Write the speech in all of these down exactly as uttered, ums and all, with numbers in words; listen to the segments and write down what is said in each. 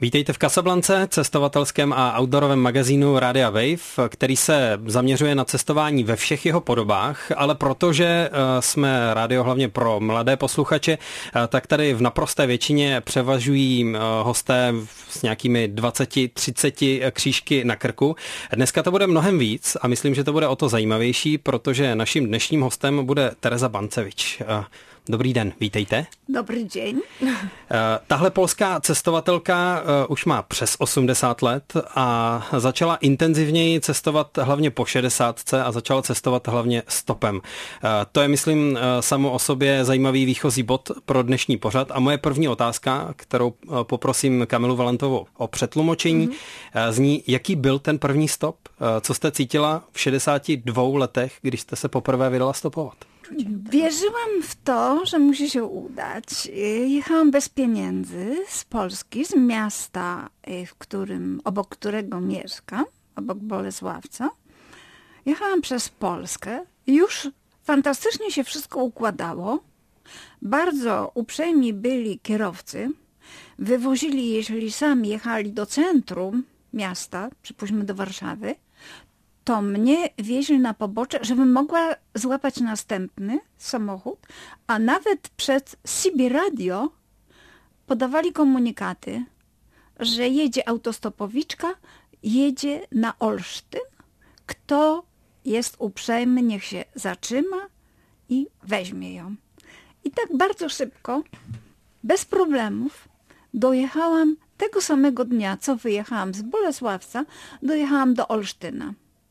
Vítejte v Casablance, cestovatelském a outdoorovém magazínu Rádia Wave, který se zaměřuje na cestování ve všech jeho podobách, ale protože jsme rádio hlavně pro mladé posluchače, tak tady v naprosté většině převažují hosté s nějakými dvacet třicet křížky na krku. Dneska to bude mnohem víc a myslím, že to bude o to zajímavější, protože naším dnešním hostem bude Tereza Bancevič. Dobrý den, vítejte. Dobrý den. Tahle polská cestovatelka už má přes osmdesát let a začala intenzivněji cestovat hlavně po šedesátce a začala cestovat hlavně stopem. To je, myslím, samo o sobě zajímavý výchozí bod pro dnešní pořad a moje první otázka, kterou poprosím Kamilu Valentovou o přetlumočení, mm-hmm. zní, jaký byl ten první stop? Co jste cítila v šedesáti dvou letech, když jste se poprvé vydala stopovat? Wierzyłam w to, że musi się udać. Jechałam bez pieniędzy z Polski, z miasta, w którym, obok którego mieszkam, obok Bolesławca. Jechałam przez Polskę. Już fantastycznie się wszystko układało. Bardzo uprzejmi byli kierowcy. Wywozili, jeżeli sami jechali do centrum miasta, przypuśćmy do Warszawy, to mnie wieźli na pobocze, żebym mogła złapać następny samochód, a nawet przed C B Radio podawali komunikaty, że jedzie autostopowiczka, jedzie na Olsztyn. Kto jest uprzejmy, niech się zatrzyma i weźmie ją. I tak bardzo szybko, bez problemów, dojechałam tego samego dnia, co wyjechałam z Bolesławca, dojechałam do Olsztyna.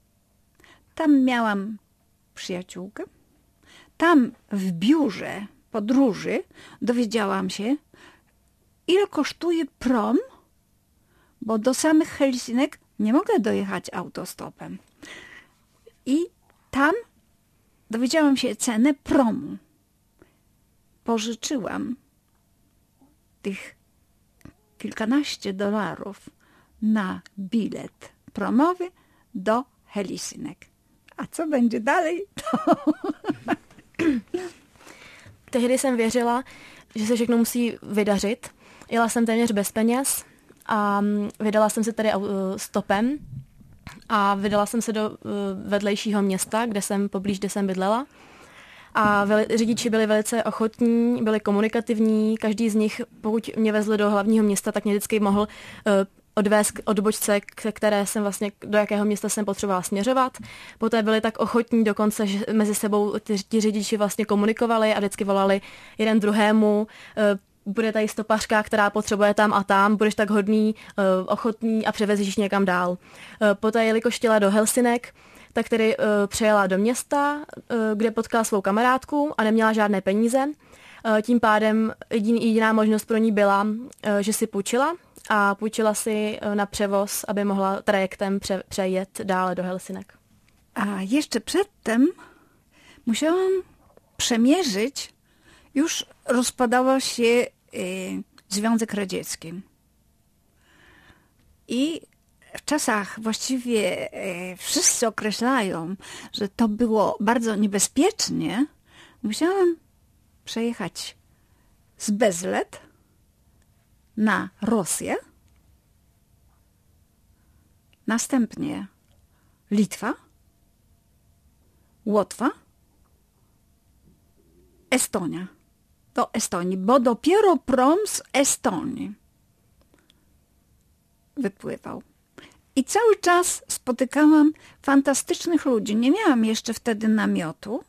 Tam miałam przyjaciółkę. Tam w biurze podróży dowiedziałam się, ile kosztuje prom, bo do samych Helsinek nie mogę dojechać autostopem. I tam dowiedziałam się cenę promu. Pożyczyłam tych kilkanaście dolarów na bilet promowy do Helsinek. A co będzie dalej? To... Tehdy jsem věřila, že se všechno musí vydařit. Jela jsem téměř bez peněz a vydala jsem se tady stopem a vydala jsem se do vedlejšího města, kde jsem poblíž, kde jsem bydlela. A veli, řidiči byli velice ochotní, byli komunikativní, každý z nich, pokud mě vezli do hlavního města, tak mě vždycky mohl odvést k odbočce, které jsem vlastně, do jakého města jsem potřebovala směřovat. Poté byli tak ochotní dokonce, že mezi sebou ty, ty řidiči vlastně komunikovali a vždycky volali jeden druhému, bude tady stopařka, která potřebuje tam a tam, budeš tak hodný, ochotný a převezíš někam dál. Poté, jelikož chtěla do Helsinek, tak tedy přejela do města, kde potkala svou kamarádku a neměla žádné peníze. Tím pádem jediná možnost pro ní byla, že si půjčila a půjčila si na převoz, aby mohla trajektem prze, přejet dále do Helsinek. A jeszcze przedtem musiałam przemierzyć, już rozpadała się y, Związek Radziecki. I w czasach właściwie y, wszyscy określają, że to było bardzo niebezpiecznie. Musiałam przejechać z Bezlet na Rosję, następnie Litwa, Łotwa, Estonia. Do Estonii, bo dopiero prom z Estonii wypływał. I cały czas spotykałam fantastycznych ludzi. Nie miałam jeszcze wtedy namiotu.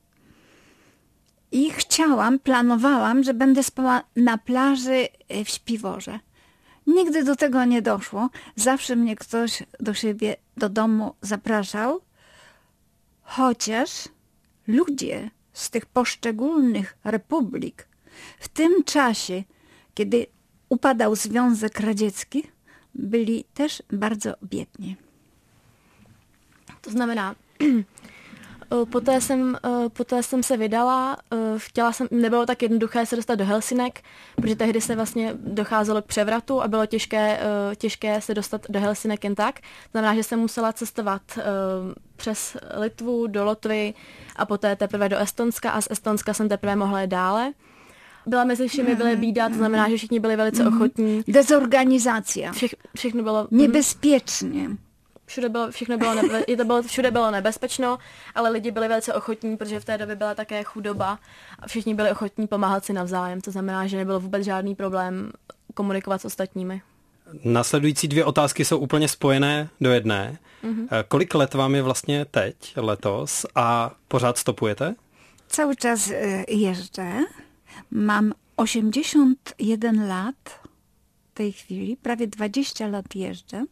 I chciałam, planowałam, że będę spała na plaży w Śpiworze. Nigdy do tego nie doszło. Zawsze mnie ktoś do siebie, do domu zapraszał. Chociaż ludzie z tych poszczególnych republik w tym czasie, kiedy upadał Związek Radziecki, byli też bardzo biedni. To znamená, Poté jsem, poté jsem se vydala, chtěla jsem, nebylo tak jednoduché se dostat do Helsinek, protože tehdy se vlastně docházelo k převratu a bylo těžké, těžké se dostat do Helsinek jen tak. To znamená, že jsem musela cestovat přes Litvu do Lotvy a poté teprve do Estonska a z Estonska jsem teprve mohla jít dále. Byla mezi všemi, byly bída, to znamená, že všichni byli velice ochotní. Dezorganizace. Vše, všechno bylo... Nebezpečně. Všude bylo, všechno bylo, nebe, to bylo, všude bylo nebezpečno, ale lidi byli velice ochotní, protože v té době byla také chudoba a všichni byli ochotní pomáhat si navzájem. To znamená, že nebylo vůbec žádný problém komunikovat s ostatními. Následující dvě otázky jsou úplně spojené do jedné. Mm-hmm. Kolik let vám je vlastně teď, letos, a pořád stopujete? Cały czas jeżdżę. Mam osiemdziesiąt jeden lat w tej chwili, prawie dwadzieścia lat jeżdżę.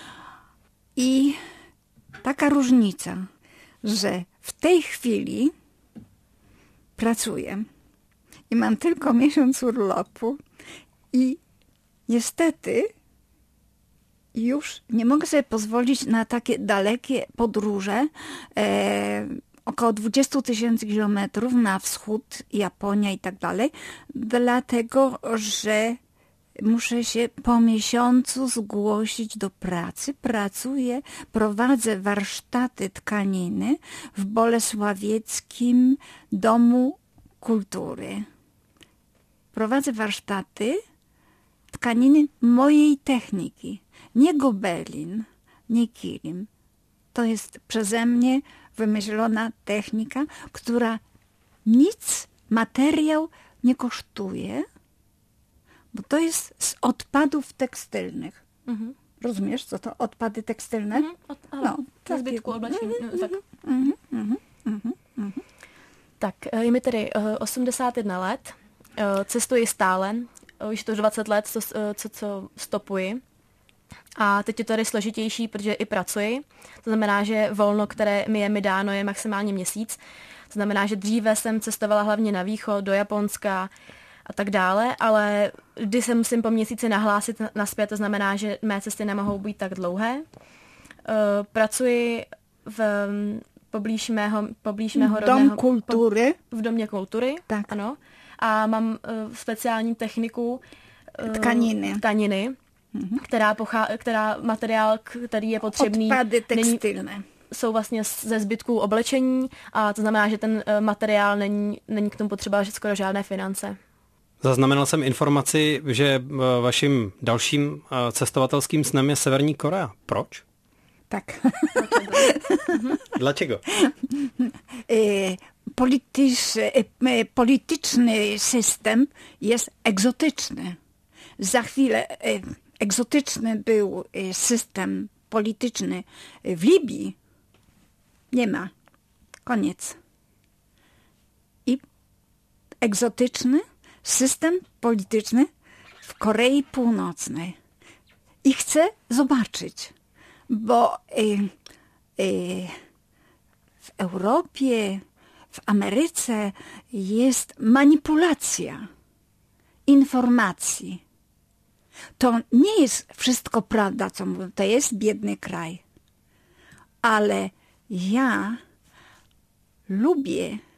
I taka różnica, że w tej chwili pracuję i mam tylko miesiąc urlopu i niestety już nie mogę sobie pozwolić na takie dalekie podróże, e, około dwadzieścia tysięcy kilometrów na wschód, Japonia i tak dalej, dlatego, że muszę się po miesiącu zgłosić do pracy. Pracuję, prowadzę warsztaty tkaniny w Bolesławieckim Domu Kultury. Prowadzę warsztaty tkaniny mojej techniki. Nie gobelin, nie kilim. To jest przeze mnie wymyślona technika, która nic, materiał nie kosztuje, bo to jest z odpadów tekstylnych. Mhm. Rozumiesz, co to odpady tekstylne? Mhm. Od, no, tak. Zbytku oblečení. Tak. Mhm. Mhm. Mhm. Mhm. Tak, je mi tedy osmdesát jedna let, cestuji stále, už to už dvacet let, co, co, co stopuji. A teď je to tady složitější, protože i pracuji. To znamená, že volno, které mi je mi dáno, je maximálně měsíc. To znamená, že dříve jsem cestovala hlavně na východ, do Japonska a tak dále, ale vždy se musím po měsíci nahlásit naspět, to znamená, že mé cesty nemohou být tak dlouhé. Pracuji v poblíž mého, poblíž mého Dom rodného... kultury. Po, v domě kultury, tak. Ano. A mám uh, speciální techniku uh, tkaniny. tkaniny mm-hmm. která, pochá, která materiál, který je potřebný... Odpady textilné. Není, jsou vlastně ze zbytků oblečení a to znamená, že ten uh, materiál není, není k tomu potřeba skoro žádné finance. Zaznamenal jsem informaci, že uh, vaším dalším uh, cestovatelským snem je Severní Korea. Proč? Tak. Dlaczego? Politycz, polityczny system jest egzotyczny. Za chwilę egzotyczny był system polityczny w Libii. Nie ma. Koniec. I egzotyczny system polityczny w Korei Północnej. I chcę zobaczyć, bo y, y, w Europie, w Ameryce jest manipulacja informacji. To nie jest wszystko prawda, co mówią. To jest biedny kraj. Ale ja lubię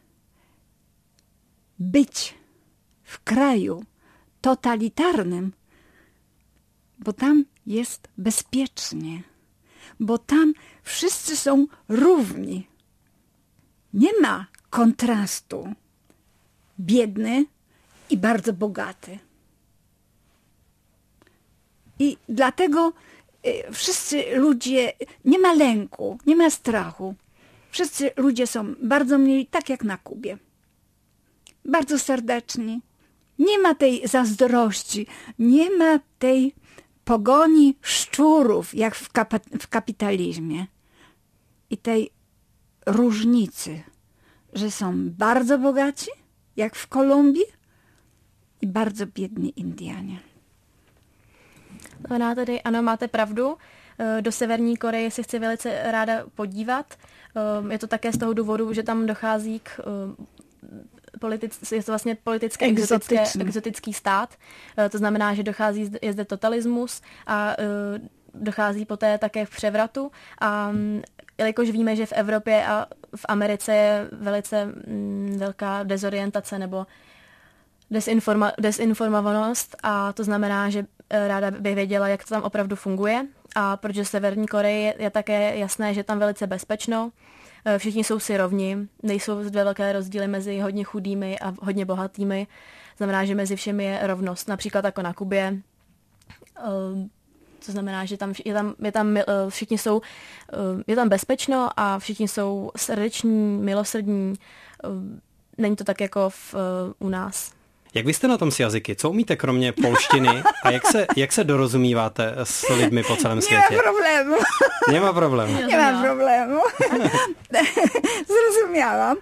być w kraju totalitarnym, bo tam jest bezpiecznie, bo tam wszyscy są równi. Nie ma kontrastu biedny i bardzo bogaty. I dlatego y, wszyscy ludzie, nie ma lęku, nie ma strachu. Wszyscy ludzie są bardzo mili, tak jak na Kubie. Bardzo serdeczni. Nie ma tej zazdrości, nie ma tej pogoni szczurów, jak w, kap- w kapitalizmie. I tej różnicy, że są bardzo bogaci, jak w Kolumbii, i bardzo biedni Indianie. Ona tedy, ano, máte pravdu. Do Severní Koreje se chci velice ráda podívat. Je to také z toho důvodu, že tam dochází k politic, je to vlastně politicky exotické, exotický stát. To znamená, že dochází, je zde totalismus a dochází poté také v převratu. A jelikož víme, že v Evropě a v Americe je velice mm, velká dezorientace nebo desinforma, desinformovanost, a to znamená, že ráda bych věděla, jak to tam opravdu funguje. A protože Severní Koreji je, je také jasné, že tam velice bezpečno Všichni jsou si rovni, nejsou dvě velké rozdíly mezi hodně chudými a hodně bohatými. Znamená, že mezi všemi je rovnost. Například jako na Kubě. To znamená, že tam je tam, je tam všichni jsou, je tam bezpečno a všichni jsou srdeční, milosrdní. Není to tak jako v, u nás. Jak vy jste na tom s jazyky? Co umíte kromě polštiny a jak se, jak se dorozumíváte s lidmi po celém světě? Nemá problému. Nemá problému. Nemá problému. Zrozumiałam.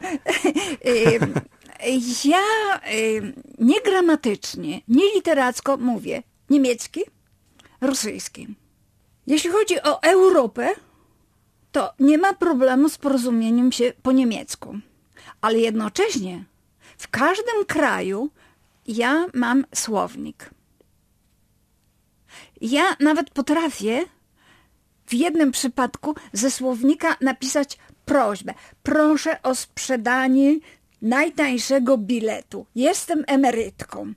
Ja niegramatycznie, nieliteracko mówię niemiecki, rosyjski. Jeśli chodzi o Europę, to nie ma problemu z porozumieniem się po niemiecku. Ale jednocześnie w każdym kraju ja mam słownik. Ja nawet potrafię w jednym przypadku ze słownika napisać prośbę. Proszę o sprzedanie najtańszego biletu. Jestem emerytką.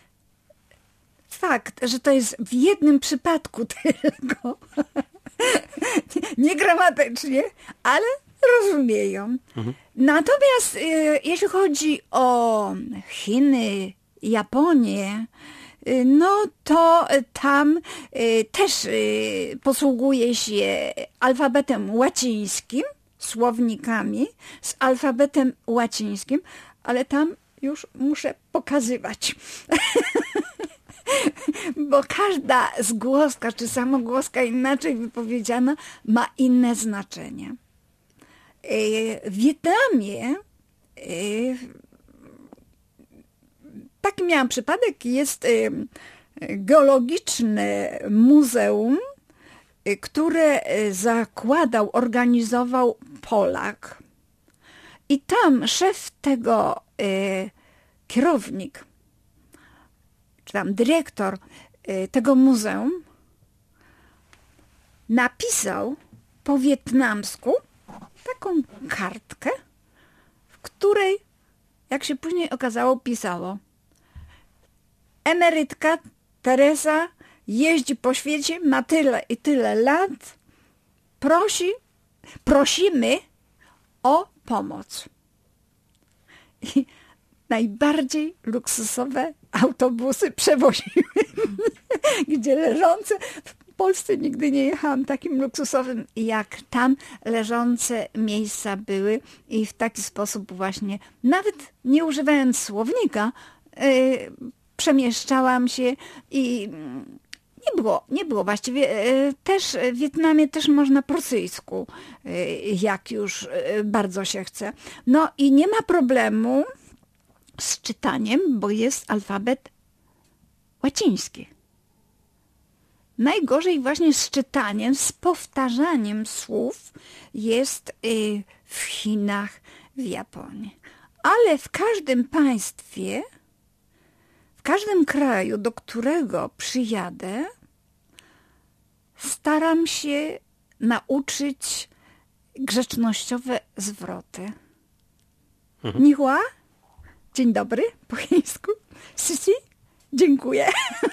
Fakt, że to jest w jednym przypadku tylko. Nie gramatycznie, ale rozumieją. Mhm. Natomiast y, jeśli chodzi o Chiny, Japonię, y, no to tam y, też y, posługuje się alfabetem łacińskim, słownikami z alfabetem łacińskim, ale tam już muszę pokazywać. Bo każda zgłoska czy samogłoska inaczej wypowiedziana ma inne znaczenie. W Wietnamie taki miałam przypadek, jest geologiczne muzeum, które zakładał, organizował Polak. I tam szef tego, kierownik, czy tam dyrektor tego muzeum napisał po wietnamsku taką kartkę, w której, jak się później okazało, pisało: emerytka Teresa jeździ po świecie, ma tyle i tyle lat, prosi, prosimy o pomoc. I najbardziej luksusowe autobusy przewoziły mnie, gdzie leżące, w Polsce nigdy nie jechałam takim luksusowym, jak tam leżące miejsca były i w taki sposób właśnie, nawet nie używając słownika, yy, przemieszczałam się i nie było, nie było właściwie. Yy, też w Wietnamie też można po rosyjsku, yy, jak już yy, bardzo się chce. No i nie ma problemu z czytaniem, bo jest alfabet łaciński. Najgorzej właśnie z czytaniem, z powtarzaniem słów jest y, w Chinach, w Japonii. Ale w każdym państwie, w każdym kraju, do którego przyjadę, staram się nauczyć grzecznościowe zwroty. Mhm. Ni hua? Dzień dobry po chińsku. Sisi? Dziękuję.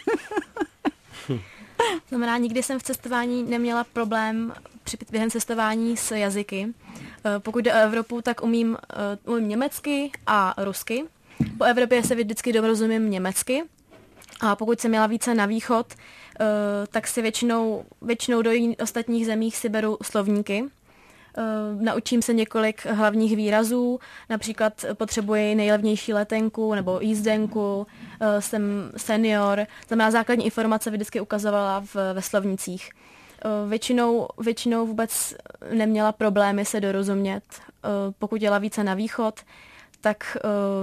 Znamená, nikdy jsem v cestování neměla problém při během cestování s jazyky. Pokud jde o Evropu, tak umím, umím německy a rusky. Po Evropě se vždycky dorozumím německy. A pokud jsem měla více na východ, tak si většinou, většinou do ostatních zemích si beru slovníky. Naučím se několik hlavních výrazů, například potřebuji nejlevnější letenku nebo jízdenku, jsem senior, znamená základní informace vždycky ukazovala v, ve slovnicích. Většinou, většinou vůbec neměla problémy se dorozumět. Pokud jela více na východ, tak,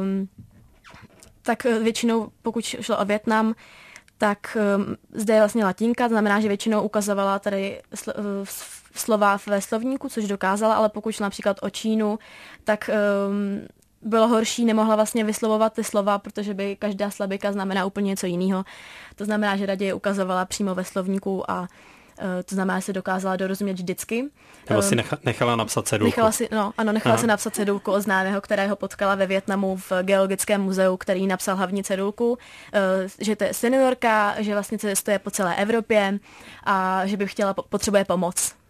tak většinou, pokud šlo o Vietnam, tak zde je vlastně latinka, znamená, že většinou ukazovala tady slova ve slovníku, což dokázala, ale pokud šlo například o Čínu, tak um, bylo horší, nemohla vlastně vyslovovat ty slova, protože by každá slabika znamená úplně něco jiného. To znamená, že raději ukazovala přímo ve slovníku a uh, to znamená, že se dokázala dorozumět vždycky. Nebo si necha, nechala napsat cedulku. Nechala si, no, ano, nechala Aha. si napsat cedulku od známého, kterého potkala ve Vietnamu v geologickém muzeu, který napsal hlavní cedulku, uh, že to je seniorka, že vlastně cestuje po celé Evropě a že by chtěla, potřebuje pomoc.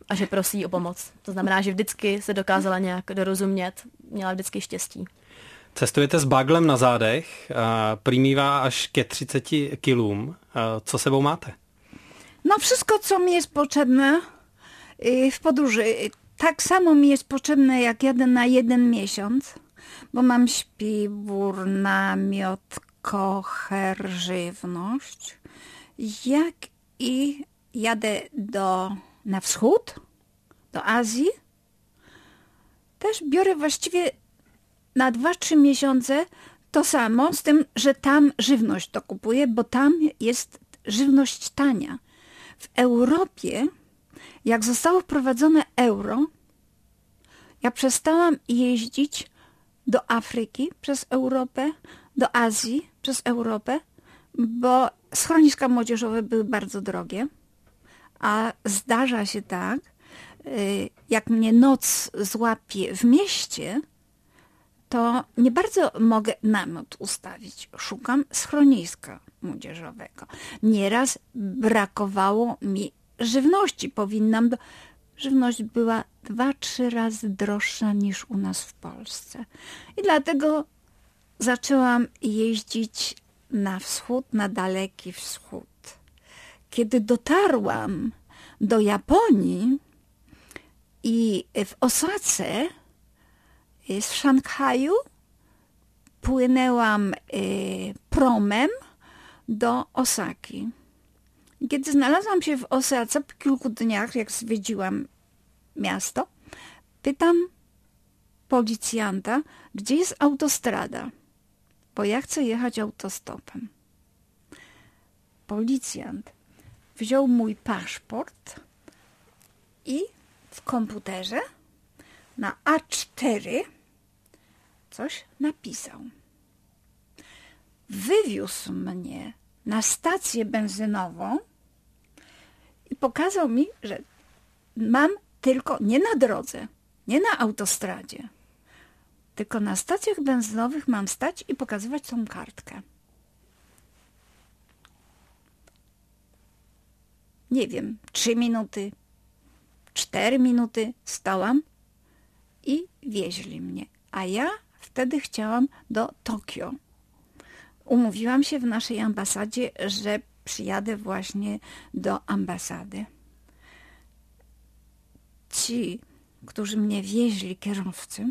a že prosí o pomoc. To znamená, že vždycky se dokázala nějak dorozumět, měla vždycky štěstí. Cestujete s baglem na zádech, prý mívá až ke třiceti kilům. Co sebou máte? No wszystko, co mi jest potrzebne w podróży. Tak samo mi jest potrzebne, jak jadę na jeden miesiąc, bo mam śpiwór, namiot, kocher, żywność, jak i jadę do, na wschód, do Azji. Też biorę właściwie na dwa, trzy miesiące to samo, z tym, że tam żywność dokupuję, bo tam jest żywność tania. W Europie, jak zostało wprowadzone euro, ja przestałam jeździć do Afryki przez Europę, do Azji przez Europę, bo schroniska młodzieżowe były bardzo drogie, a zdarza się tak, jak mnie noc złapie w mieście, to nie bardzo mogę namiot ustawić. Szukam schroniska młodzieżowego. Nieraz brakowało mi żywności. Powinnam... Do... Żywność była dwa, trzy razy droższa niż u nas w Polsce. I dlatego zaczęłam jeździć na wschód, na daleki wschód. Kiedy dotarłam do Japonii i w Osace, z Szanghaju, płynęłam promem do Osaki. Kiedy znalazłam się w Osace po kilku dniach, jak zwiedziłam miasto, pytam policjanta, gdzie jest autostrada, bo ja chcę jechać autostopem. Policjant wziął mój paszport i w komputerze na A cztery coś napisał. Wywiózł mnie na stację benzynową i pokazał mi, że mam tylko nie na drodze, nie na autostradzie, tylko na stacjach benzynowych mam stać i pokazywać tą kartkę. Nie wiem, trzy minuty, cztery minuty stałam i wieźli mnie. A ja wtedy chciałam do Tokio. Umówiłam się w naszej ambasadzie, że przyjadę właśnie do ambasady. Ci, którzy mnie wieźli, kierowcy,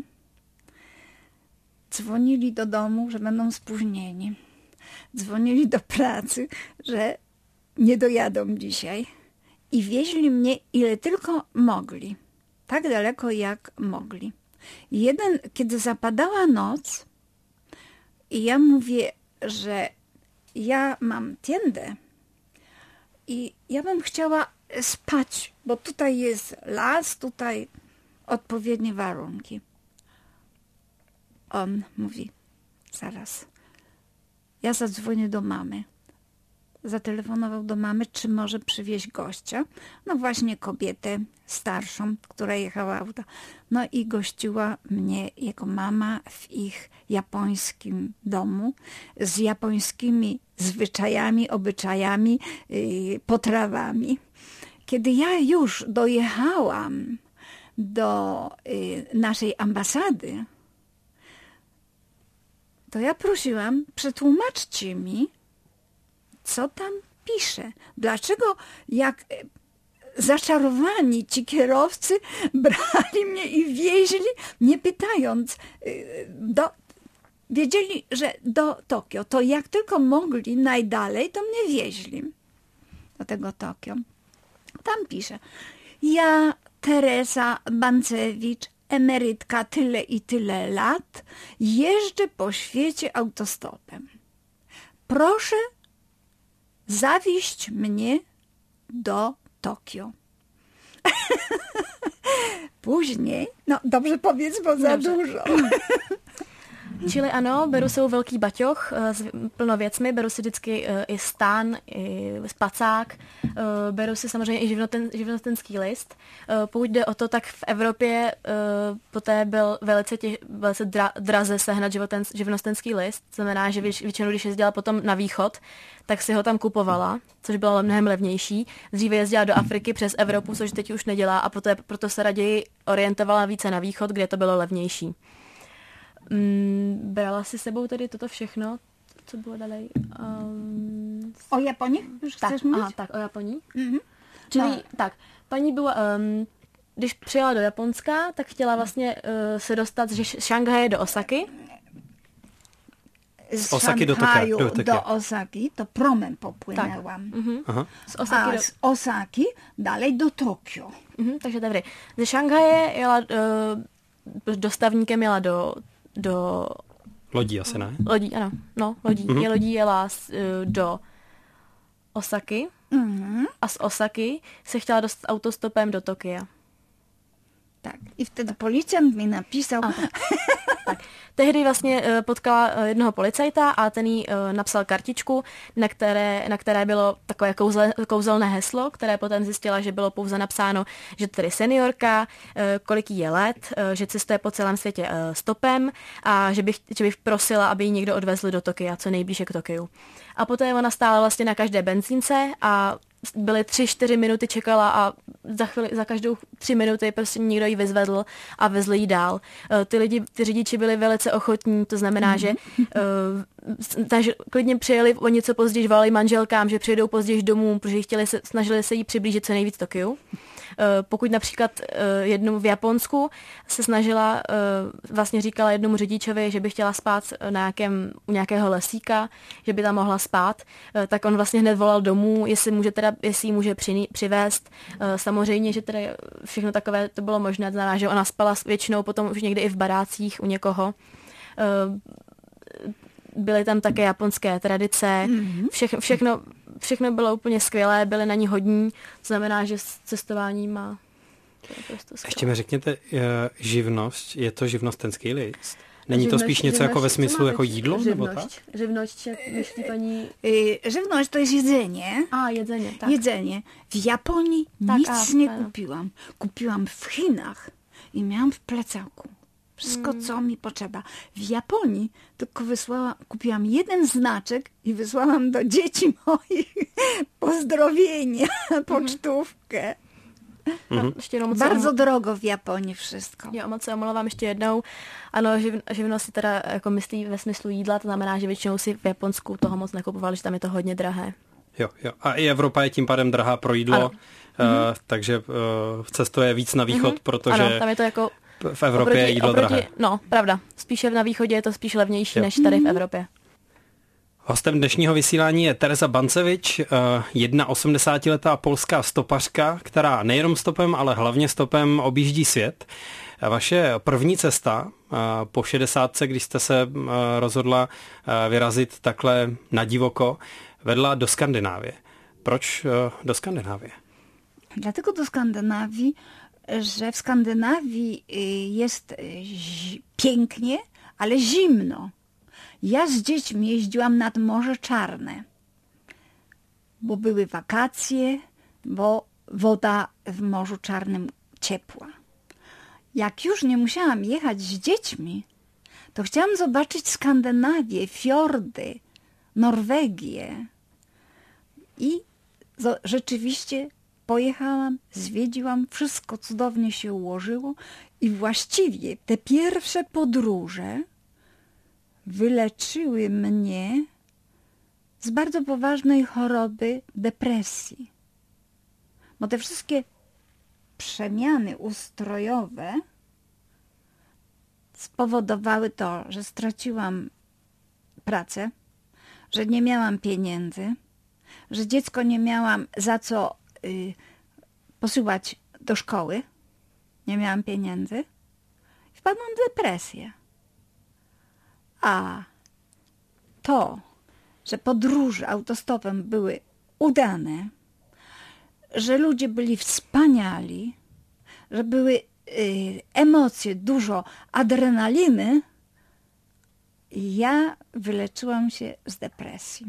dzwonili do domu, że będą spóźnieni. Dzwonili do pracy, że nie dojadą dzisiaj. I wieźli mnie ile tylko mogli. Tak daleko jak mogli. Jeden, kiedy zapadała noc i ja mówię, że ja mam tiendę i ja bym chciała spać, bo tutaj jest las, tutaj odpowiednie warunki. On mówi, zaraz, ja zadzwonię do mamy. Zatelefonował do mamy, czy może przywieźć gościa. No właśnie kobietę starszą, która jechała auto. No i gościła mnie jego mama w ich japońskim domu z japońskimi zwyczajami, obyczajami, yy, potrawami. Kiedy ja już dojechałam do yy, naszej ambasady, to ja prosiłam, przetłumaczcie mi, co tam pisze. Dlaczego jak zaczarowani ci kierowcy brali mnie i wieźli, nie pytając, do, wiedzieli, że do Tokio. To jak tylko mogli najdalej, to mnie wieźli do tego Tokio. Tam pisze, ja Teresa Bancewicz, emerytka tyle i tyle lat, jeżdżę po świecie autostopem. Proszę zawieźć mnie do Tokio. Później, no dobrze powiedz, bo za Dobrze. dużo. Čili ano, beru sebou velký baťoch s plno věcmi, beru si vždycky i stan, i spacák, beru si samozřejmě i živnoten, živnostenský list. Pokud jde o to, tak v Evropě poté byl velice, tě, velice dra, draze sehnat životen, živnostenský list, znamená, že věč, většinou, když jezdila potom na východ, tak si ho tam kupovala, což bylo mnohem levnější. Dříve jezdila do Afriky přes Evropu, což teď už nedělá a poté, proto se raději orientovala více na východ, kde to bylo levnější. Mm, brala si sebou tedy toto všechno, co bylo dalej? Um, o Japonii? Už tak, chceš mluvit? aha, tak, o Japonii. Mm-hmm. Čili, no. tak, paní byla, um, když přijela do Japonska, tak chtěla vlastně uh, se dostat z Šanghaje do Osaky. Z Osaky do Tokia. Do, do Osaki, to promem popłynęłam. Tak. Mhm. Aha. Z Osaky A do... z Osaki dalej do Tokio. Mhm, takže dobrý. Ze Šanghaje jela, uh, dostavníkem jela do, do... Lodí asi, ne? Lodí, ano. No, lodí. Mhm. Je lodí jela uh, do Osaky Mhm. a z Osaky se chtěla dostat autostopem do Tokia. Tak. I wtedy policjant mi napisał... A, tak. tak. Tehdy vlastně uh, potkala uh, jednoho policajta a ten jí uh, napsal kartičku, na které, na které bylo takové kouzle, kouzelné heslo, které potom zjistila, že bylo pouze napsáno, že tedy seniorka, uh, kolik jí je let, uh, že cestuje po celém světě uh, stopem a že bych, že bych prosila, aby ji někdo odvezl do Tokia, co nejblíže k Tokiu. A poté ona stála vlastně na každé benzínce a byly tři, čtyři minuty čekala a za, chvíli, za každou tři minuty prostě někdo ji vyzvedl a vezl ji dál. Ty lidi, ty řidiči byli velice ochotní, to znamená, že uh, takže klidně přijeli o něco později, volali manželkám, že přijedou později domů, protože chtěli se, snažili se jí přiblížit co nejvíc Tokiu. Pokud například jednou v Japonsku se snažila, vlastně říkala jednomu řidičovi, že by chtěla spát na nějakém, u nějakého lesíka, že by tam mohla spát, tak on vlastně hned volal domů, jestli může teda, jestli ji může při, přivést. Samozřejmě, že teda všechno takové to bylo možné, znamená, že ona spala většinou potom už někdy i v barácích u někoho. Byly tam také japonské tradice, všechno, všechno, všechno bylo úplně skvělé, byly na ní hodní, to znamená, že cestování má... Ještě mi řekněte, živnost, je to živnostenský list? Není to Živnoč, spíš něco živnoč, jako ve smyslu jako jídlo? Živnoč, Nebo tak? živnoč, jak myśli pani... Y, żywność to jest jedzenie. A, jedzenie, tak. Jedzenie. W Japonii Tak, nic a, nie a. kupiłam. Kupiłam w Chinach i miałam w plecaku. Wszystko, Mm. co mi potrzeba. W Japonii tylko wysłałam, kupiłam jeden znaczek i wysłałam do dzieci moich pozdrowienia, pocztówkę. Mhm. Ještě jenom moc Bardzo omlou- drogo w Japonii wszystko. Jo, moc se omlouvám ještě jednou. Ano, živ, živnost si teda jako myslí ve smyslu jídla, to znamená, že většinou si v Japonsku toho moc nekupovali, že tam je to hodně drahé. Jo, jo. A i Evropa je tím pádem drahá pro jídlo, Ano. uh, takže uh, cestuje víc na východ, Mhm. protože Ano, tam je to jako... v Evropě je jídlo drahé. No, pravda. Spíše na východě je to spíš levnější, Jo. než tady v Evropě. Hostem dnešního vysílání je Tereza Bancevič, jedna osmdesátiletá polská stopařka, která nejenom stopem, ale hlavně stopem objíždí svět. Vaše první cesta po šedesátce, když jste se rozhodla vyrazit takhle na divoko, vedla do Skandynávie. Proč do Skandynávie? Dlatego do Skandynawii, że w Skandynawii y, jest y, zi- pięknie, ale zimno. Ja z dziećmi jeździłam nad Morze Czarne, bo były wakacje, bo woda w Morzu Czarnym ciepła. Jak już nie musiałam jechać z dziećmi, to chciałam zobaczyć Skandynawię, fiordy, Norwegię. I zo- rzeczywiście pojechałam, zwiedziłam, wszystko cudownie się ułożyło i właściwie te pierwsze podróże wyleczyły mnie z bardzo poważnej choroby depresji. Bo te wszystkie przemiany ustrojowe spowodowały to, że straciłam pracę, że nie miałam pieniędzy, że dziecko nie miałam za co y, posyłać do szkoły, nie miałam pieniędzy. Wpadłam w depresję. A to, że podróże autostopem były udane, że ludzie byli wspaniali, że były y, emocje, dużo adrenaliny, ja vyleczyłam się z depresji.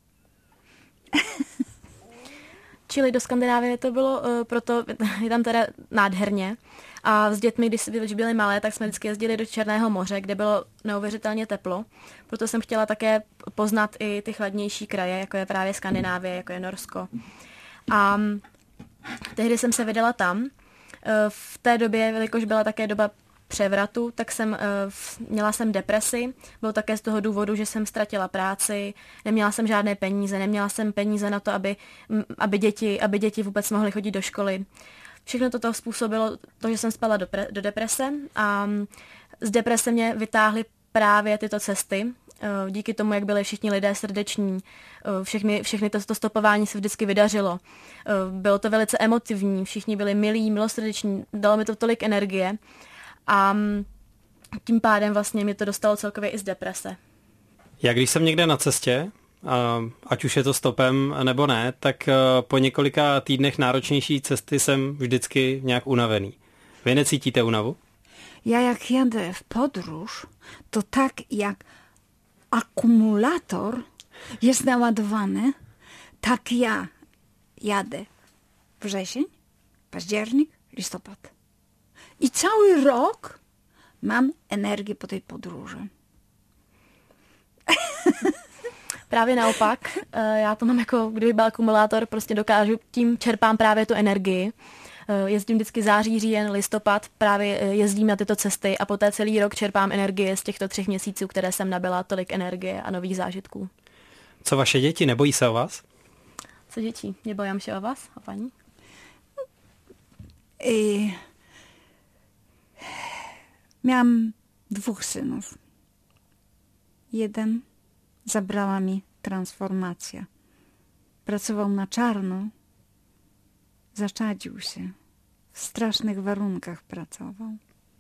Čili do Skandinávie to bylo, uh, proto je tam teda nádherně. A s dětmi, když, když byly malé, tak jsme vždycky jezdili do Černého moře, kde bylo neuvěřitelně teplo. Proto jsem chtěla také poznat i ty chladnější kraje, jako je právě Skandinávie, jako je Norsko. A um, tehdy jsem se vydala tam. Uh, v té době, jelikož byla také doba převratu, tak jsem, uh, měla jsem depresi. Bylo také z toho důvodu, že jsem ztratila práci, neměla jsem žádné peníze, neměla jsem peníze na to, aby, aby, děti, aby děti vůbec mohly chodit do školy. Všechno toto způsobilo to, že jsem spadla do, pre, do deprese a um, z deprese mě vytáhly právě tyto cesty. Uh, díky tomu, jak byli všichni lidé srdeční, uh, všechny, všechny to, to stopování se vždycky vydařilo. Uh, bylo to velice emotivní, všichni byli milí, milosrdeční, dalo mi to tolik energie. A tím pádem vlastně mě to dostalo celkově i z deprese. Já když jsem někde na cestě, ať už je to stopem nebo ne, tak po několika týdnech náročnější cesty jsem vždycky nějak unavený. Vy necítíte únavu? Ja jak jadę w podróż, to tak jak akumulator jest naładowany, tak ja jadę wrzesień, październik, listopad. I cały rok mám energii po tej podróży. Právě naopak, já to mám jako, kdyby byl akumulátor, prostě dokážu, tím čerpám právě tu energii. Jezdím vždycky září, říjen, listopad, právě jezdím na tyto cesty a poté celý rok čerpám energie z těchto třech měsíců, které jsem nabyla, tolik energie a nových zážitků. Co vaše děti, nebojí se o vás? Co děti, nebojím se o vás, a paní? I... Miałam dwóch synów. Jeden zabrała mi transformacja. Pracował na czarno, zaczadził się. W strasznych warunkach pracował.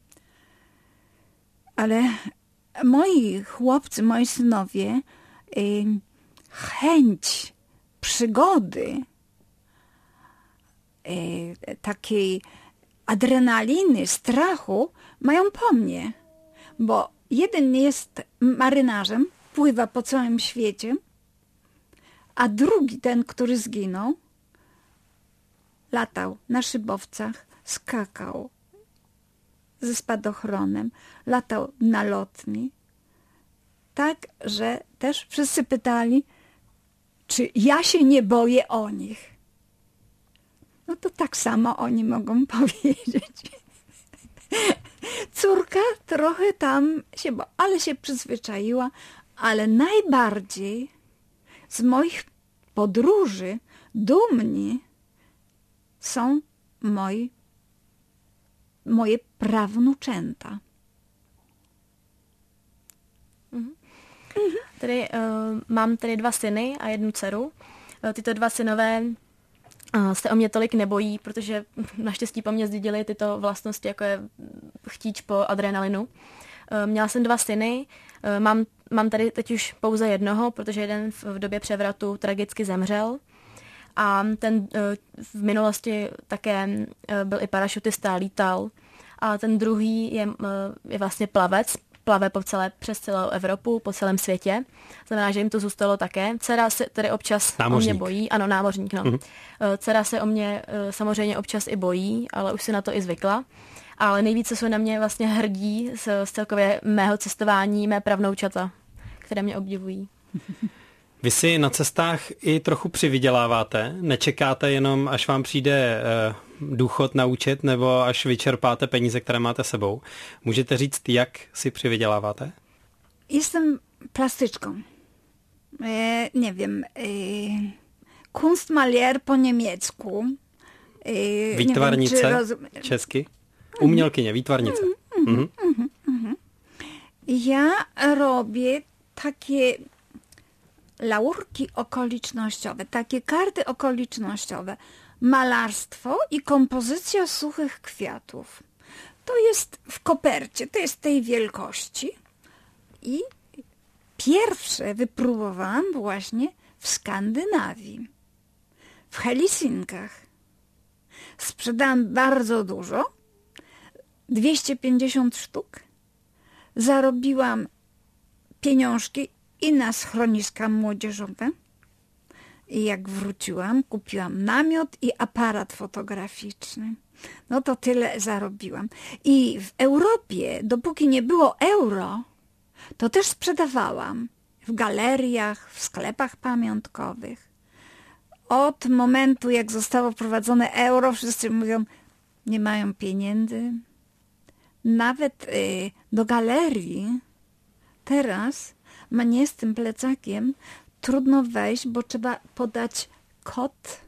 Ale moi chłopcy, moi synowie, y, chęć przygody, y, takiej adrenaliny, strachu mają po mnie, bo jeden jest marynarzem, pływa po całym świecie, a drugi, ten, który zginął, latał na szybowcach, skakał ze spadochronem, latał na lotni, tak, że też wszyscy pytali, czy ja się nie boję o nich. No to tak samo oni mogą powiedzieć. Córka trochę tam się bała, ale się przyzwyczaiła, ale najbardziej z moich podróży dumni są moi, moje prawnuczęta. Mhm. Mhm. Tedy, uh, mám tedy dva syny a jednu dceru. Uh, tyto dva synové uh, se o mě tolik nebojí, protože naštěstí po mně zdědili tyto vlastnosti, jako je chtíč po adrenalinu. Uh, měla jsem dva syny, uh, mám, mám tady teď už pouze jednoho, protože jeden v, v době převratu tragicky zemřel. A ten uh, v minulosti také uh, byl i parašutista, lítal. A ten druhý je, uh, je vlastně plavec, plave po celé, přes celou Evropu, po celém světě. Znamená, že jim to zůstalo také. Dcera se tedy občas námořník. O mě bojí. Ano, námořník, no. Mm-hmm. Dcera se o mě uh, samozřejmě občas i bojí, ale už si na to i zvykla. Ale nejvíce jsou na mě vlastně hrdí z, z celkově mého cestování, mé pravnoučata, které mě obdivují. Vy si na cestách i trochu přivyděláváte? Nečekáte jenom, až vám přijde eh, důchod na účet nebo až vyčerpáte peníze, které máte sebou? Můžete říct, jak si přivyděláváte? Jestem plastyczką. E, nie wiem. E, Kunstmalier po niemiecku. E, Výtvarnice nie wiem, roz... česky? Umělkyně, výtvarnice. Mm, mm, mm, mm, mm. Ja robię takie laurki okolicznościowe, takie karty okolicznościowe, malarstwo i kompozycja suchych kwiatów. To jest w kopercie, to jest tej wielkości. I pierwsze wypróbowałam właśnie w Skandynawii, w Helsinkach. Sprzedałam bardzo dużo, dwieście pięćdziesiąt sztuk. Zarobiłam pieniążki i na schroniska młodzieżowe. I jak wróciłam, kupiłam namiot i aparat fotograficzny. No to tyle zarobiłam. I w Europie, dopóki nie było euro, to też sprzedawałam w galeriach, w sklepach pamiątkowych. Od momentu, jak zostało wprowadzone euro, wszyscy mówią, nie mają pieniędzy. Nawet y, do galerii teraz mnie z tym plecakiem trudno wejść, bo trzeba podać kod.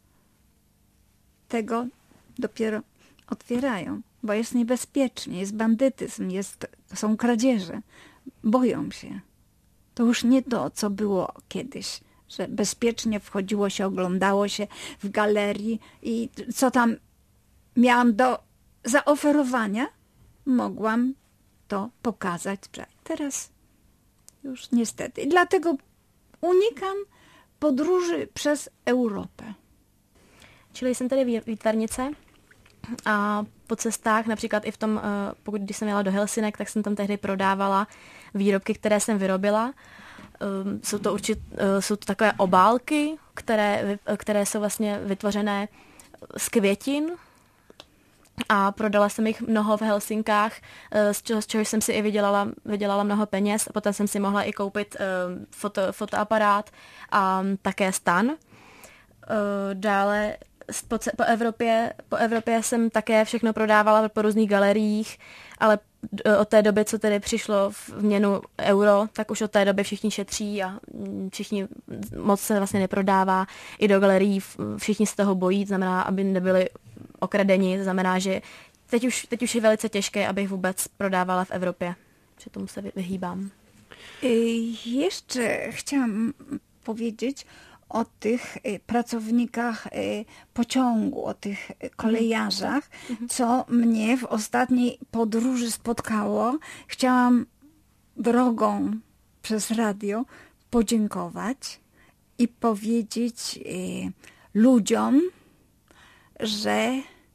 Tego dopiero otwierają, bo jest niebezpiecznie, jest bandytyzm, jest, są kradzieże. Boją się. To już nie to, co było kiedyś, że bezpiecznie wchodziło się, oglądało się w galerii i co tam miałam do zaoferowania, mogłam to pokazać. Teraz już niestety. I dlatego unikam podróży przez Europę. Čili jsem tady výtvarnice a po cestách, například i v tom, pokud když jsem jela do Helsinek, tak jsem tam tehdy prodávala výrobky, které jsem vyrobila. Jsou to určit, jsou to takové obálky, které, které jsou vlastně vytvořené z květin a prodala jsem jich mnoho v Helsinkách, z čeho, z čeho jsem si i vydělala, vydělala mnoho peněz a potom jsem si mohla i koupit foto, fotoaparát a také stan. Dále po, po, Evropě, po Evropě jsem také všechno prodávala po různých galeriích, ale od té doby, co tedy přišlo v měnu euro, tak už od té doby všichni šetří a všichni moc se vlastně neprodává. I do galerií všichni se toho bojí, znamená, aby nebyli okradeni, to znamená, že teď už, teď už je velice těžké, abych vůbec prodávala v Evropě, že tomu se vyhýbám. Jeszcze chciałam powiedzieć o tych pracownikach pociągu, o tych kolejarzach, co mnie w ostatniej podróży spotkało. Chciałam drogą przez radio podziękować i powiedzieć ludziom, że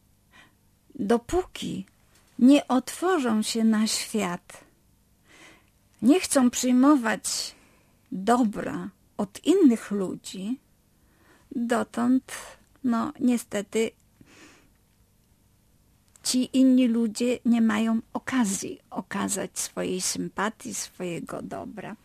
dopóki nie otworzą się na świat, nie chcą przyjmować dobra od innych ludzi, dotąd, no niestety, ci inni ludzie nie mają okazji okazać swojej sympatii, swojego dobra.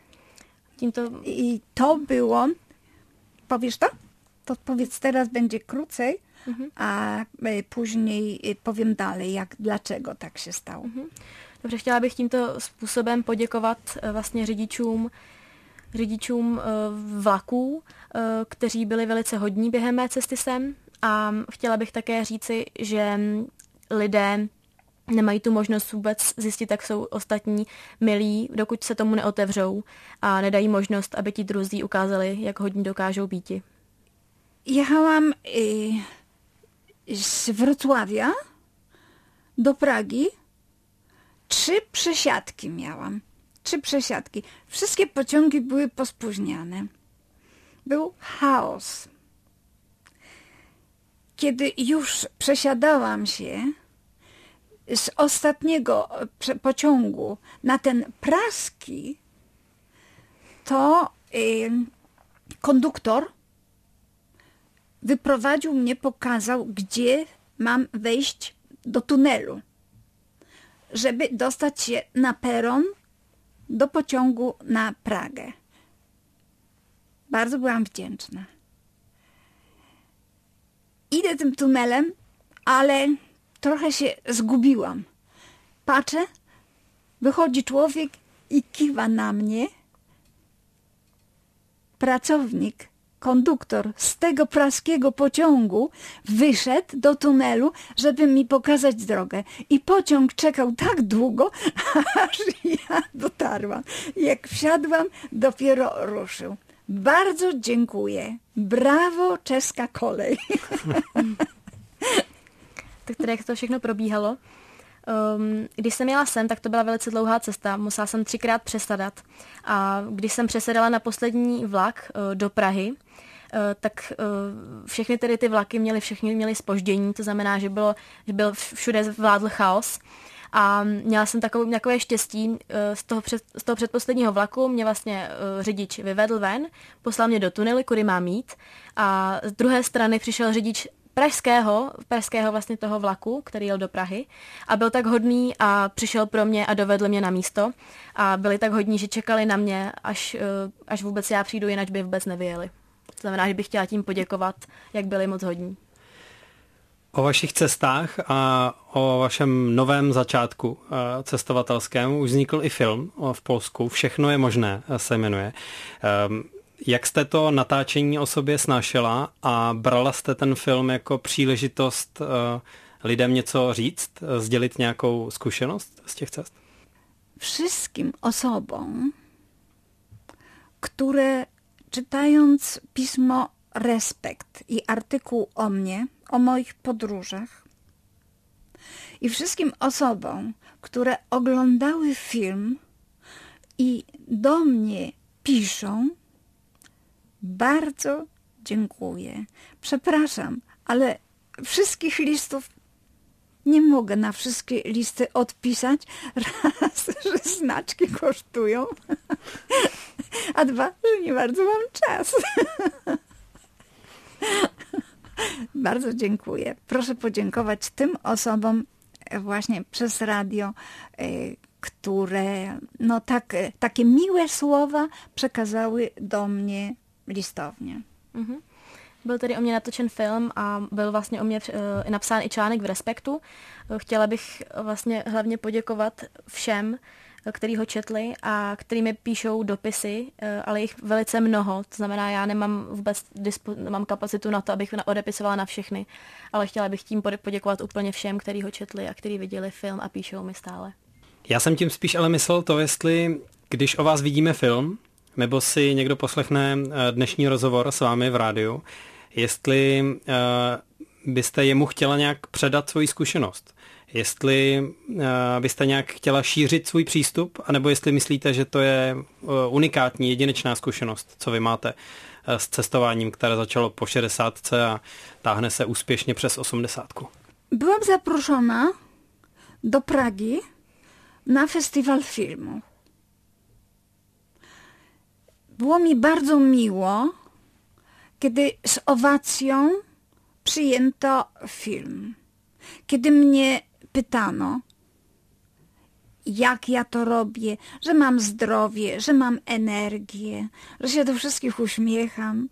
I to było, powiesz to? To powiedz teraz, będzie krócej, mhm. a później powiem dalej, jak, dlaczego tak się stało. Mhm. Dobře, chtěla bych tímto způsobem poděkovat vlastně řidičům, řidičům vlaků, kteří byli velice hodní během mé cesty sem, a chtěla bych také říci, že lidé nemají tu možnost vůbec zjistit, jak jsou ostatní milí, dokud se tomu neotevřou a nedají možnost, aby ti druzí ukázali, jak hodní dokážou býti. Jechałam y, z Wrocławia do Pragi. Trzy przesiadki miałam. Trzy przesiadki. Wszystkie pociągi były pospóźniane. Był chaos. Kiedy już przesiadałam się z ostatniego pociągu na ten praski, to y, konduktor wyprowadził mnie, pokazał, gdzie mam wejść do tunelu, żeby dostać się na peron do pociągu na Pragę. Bardzo byłam wdzięczna. Idę tym tunelem, ale trochę się zgubiłam. Patrzę, wychodzi człowiek i kiwa na mnie. Pracownik, konduktor z tego praskiego pociągu wyszedł do tunelu, żeby mi pokazać drogę. I pociąg czekał tak długo, aż ja dotarłam. Jak wsiadłam, dopiero ruszył. Bardzo dziękuję. Brawo, česká kolej. Tak tedy, jak to všechno probíhalo. Um, když jsem jela sem, tak to byla velice dlouhá cesta. Musela jsem třikrát přesadat. A když jsem přesedala na poslední vlak uh, do Prahy, uh, tak uh, všechny tedy ty vlaky měly, všechny měly zpoždění. To znamená, že, bylo, že byl všude vládl chaos. A měla jsem takové, takové štěstí, z toho, před, z toho předposledního vlaku mě vlastně řidič vyvedl ven, poslal mě do tunelu, kudy mám jít, a z druhé strany přišel řidič pražského, pražského vlastně toho vlaku, který jel do Prahy, a byl tak hodný a přišel pro mě a dovedl mě na místo a byli tak hodní, že čekali na mě, až, až vůbec já přijdu, jinak by vůbec nevyjeli. To znamená, že bych chtěla tím poděkovat, jak byli moc hodní. O vašich cestách a o vašem novém začátku cestovatelském už vznikl i film v Polsku. Všechno je možné, se jmenuje. Jak jste to natáčení o sobě snášela a brala jste ten film jako příležitost lidem něco říct, sdělit nějakou zkušenost z těch cest? Wszystkim osobom, które czytając pismo Respekt i artykuł o mnie, o moich podróżach, i wszystkim osobom, które oglądały film i do mnie piszą, bardzo dziękuję. Przepraszam, ale wszystkich listów nie mogę na wszystkie listy odpisać. Raz, że znaczki kosztują, a dwa, że nie bardzo mam czas. Bardzo dziękuję. Proszę podziękować tym osobom właśnie przez radio, które no tak, takie miłe słowa przekazały do mnie listowně. Mm-hmm. Byl tedy o mě natočen film a byl vlastně o mě uh, napsán i článek v Respektu. Chtěla bych vlastně hlavně poděkovat všem, který ho četli a který mi píšou dopisy, uh, ale jich velice mnoho. To znamená, já nemám vůbec dispo- nemám kapacitu na to, abych odepisovala na všechny, ale chtěla bych tím poděkovat úplně všem, který ho četli a který viděli film a píšou mi stále. Já jsem tím spíš ale myslel to, jestli když o vás vidíme film, nebo si někdo poslechne dnešní rozhovor s vámi v rádiu, jestli uh, byste jemu chtěla nějak předat svoji zkušenost. Jestli uh, byste nějak chtěla šířit svůj přístup, anebo jestli myslíte, že to je uh, unikátní, jedinečná zkušenost, co vy máte uh, s cestováním, které začalo po šedesátce a táhne se úspěšně přes osmdesátku. Byłam zaproszona do Pragi na festiwal filmu. Było mi bardzo miło, kiedy z owacją przyjęto film. Kiedy mnie pytano, jak ja to robię, że mam zdrowie, że mam energię, że się do wszystkich uśmiecham.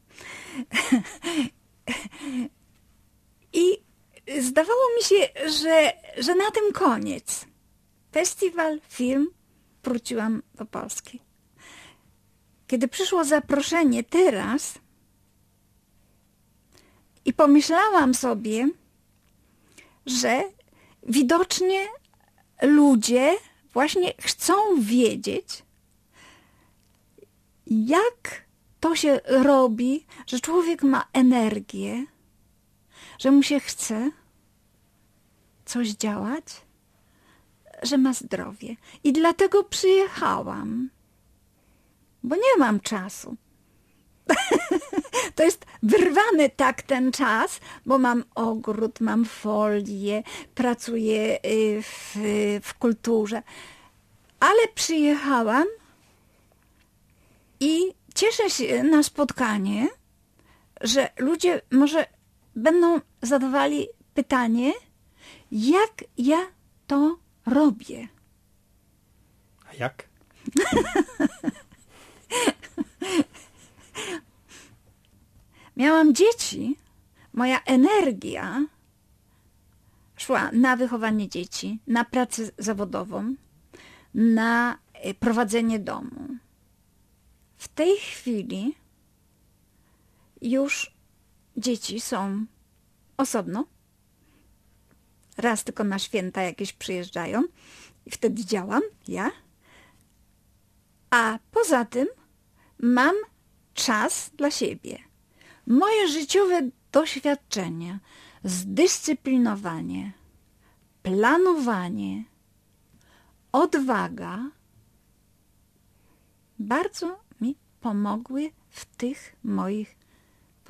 I zdawało mi się, że, że na tym koniec. Festiwal, film, wróciłam do Polski. Kiedy przyszło zaproszenie teraz i pomyślałam sobie, że widocznie ludzie właśnie chcą wiedzieć, jak to się robi, że człowiek ma energię, że mu się chce coś działać, że ma zdrowie. I dlatego przyjechałam. Bo nie mam czasu. To jest wyrwany tak ten czas, bo mam ogród, mam folię, pracuję w, w kulturze. Ale przyjechałam i cieszę się na spotkanie, że ludzie może będą zadawali pytanie, jak ja to robię. A jak? Miałam dzieci, moja energia szła na wychowanie dzieci, na pracę zawodową, na prowadzenie domu. W tej chwili już dzieci są osobno. Raz tylko na święta jakieś przyjeżdżają i wtedy działam ja. A poza tym mam czas dla siebie. Moje życiowe doświadczenia, zdyscyplinowanie, planowanie, odwaga bardzo mi pomogły w tych moich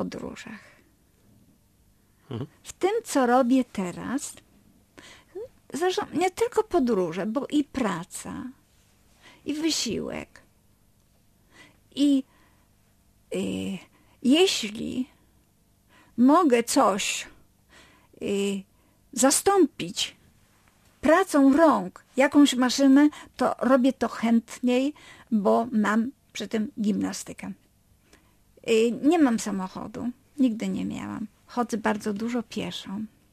podróżach. Mhm. W tym, co robię teraz, zresztą nie tylko podróże, bo i praca, i wysiłek. I y, jeśli mogę coś y, zastąpić pracą rąk, jakąś maszynę, to robię to chętniej, bo mam przy tym gimnastykę. Y, nie mam samochodu, nigdy nie miałam. Chodzę bardzo dużo pieszo.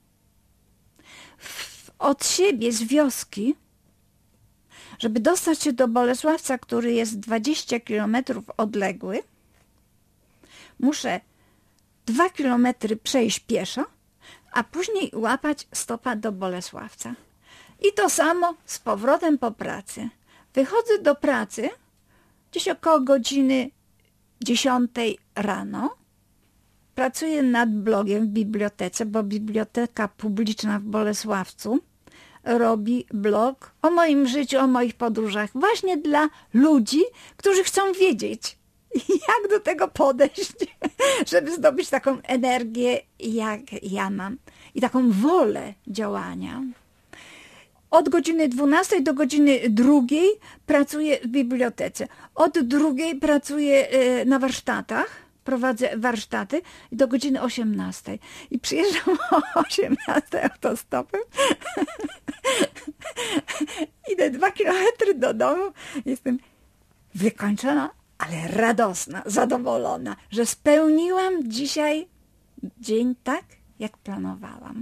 W, od siebie, z wioski, żeby dostać się do Bolesławca, który jest dwadzieścia kilometrów odległy, muszę dwa kilometry przejść pieszo, a później łapać stopa do Bolesławca. I to samo z powrotem po pracy. Wychodzę do pracy gdzieś około godziny dziesiątej rano. Pracuję nad blogiem w bibliotece, bo Biblioteka Publiczna w Bolesławcu robi blog o moim życiu, o moich podróżach. Właśnie dla ludzi, którzy chcą wiedzieć, jak do tego podejść, żeby zdobyć taką energię, jak ja mam. I taką wolę działania. Od godziny dwunastej do godziny drugiej pracuję w bibliotece. Od drugiej pracuję na warsztatach. Prowadzę warsztaty do godziny osiemnastej. I przyjeżdżam o osiemnastej autostopem. Idę dwa kilometry do domu. Jestem wykończona, ale radosna, zadowolona, że spełniłam dzisiaj dzień tak, jak planowałam.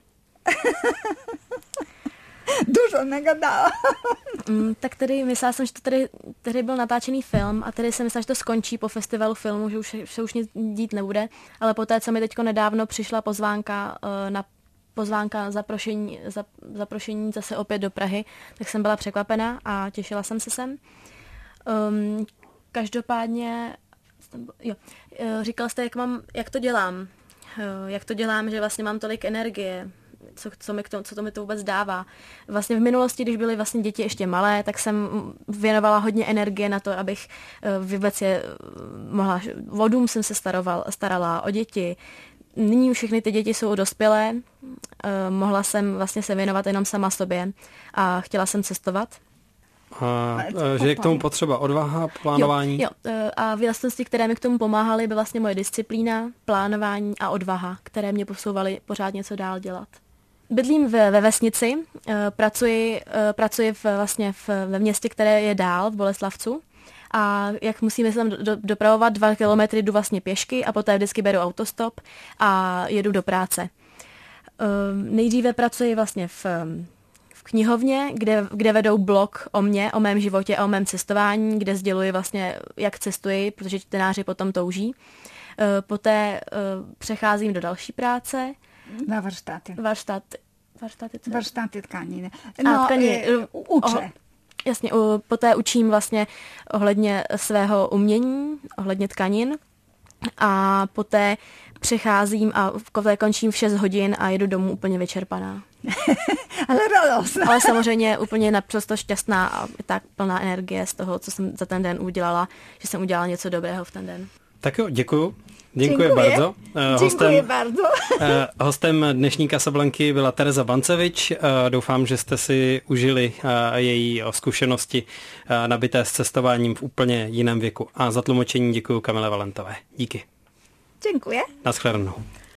Dużo nagadala. Mm, tak tedy myslela jsem, že to tady, tady byl natáčený film a tady jsem myslela, že to skončí po festivalu filmu, že už se už nic dít nebude, ale poté, co mi teďko nedávno přišla pozvánka na pozvánka zaprošení, za, zaprošení zase opět do Prahy, tak jsem byla překvapená a těšila jsem se sem. Um, každopádně, jo, říkal jste, jak, mám, jak to dělám, jak to dělám, že vlastně mám tolik energie, Co, co, mi k tomu, co to mi to vůbec dává. Vlastně v minulosti, když byly vlastně děti ještě malé, tak jsem věnovala hodně energie na to, abych vůbec je mohla, o dům jsem se staroval, starala, o děti. Nyní už všechny ty děti jsou dospělé, mohla jsem vlastně se věnovat jenom sama sobě a chtěla jsem cestovat. A že je k tomu potřeba odvaha, plánování? Jo, jo. A vlastnosti, které mi k tomu pomáhaly, by vlastně moje disciplína, plánování a odvaha, které mě posouvaly pořád něco dál dělat. Bydlím ve, ve vesnici, pracuji, pracuji v, vlastně v, ve městě, které je dál v Boleslavcu. A jak musíme se tam do, dopravovat dva kilometry, jdu vlastně pěšky a poté vždycky beru autostop a jedu do práce. Nejdříve pracuji vlastně v, v knihovně, kde, kde vedou blog o mně, o mém životě a o mém cestování, kde sděluji vlastně, jak cestuji, protože čtenáři potom touží. Poté přecházím do další práce. Na warsztaty. Warsztaty. Warsztaty, co? Warsztaty tkaniny. No, tkaniny. E, uczę. O, jasně, u, poté učím vlastně ohledně svého umění, ohledně tkanin a poté přecházím a končím v šest hodin a jedu domů úplně vyčerpaná. Ale radostná. Ale samozřejmě úplně naprosto šťastná a tak plná energie z toho, co jsem za ten den udělala, že jsem udělala něco dobrého v ten den. Tak jo, děkuju. Děkuji Dziękuję. bardzo. Dziękuję hostem, bardzo. hostem dnešní Casablanky byla Tereza Bancevič. Doufám, že jste si užili její zkušenosti nabité s cestováním v úplně jiném věku. A za tlumočení děkuji Kamile Valentové. Díky. Dziękuję. Naschledanou.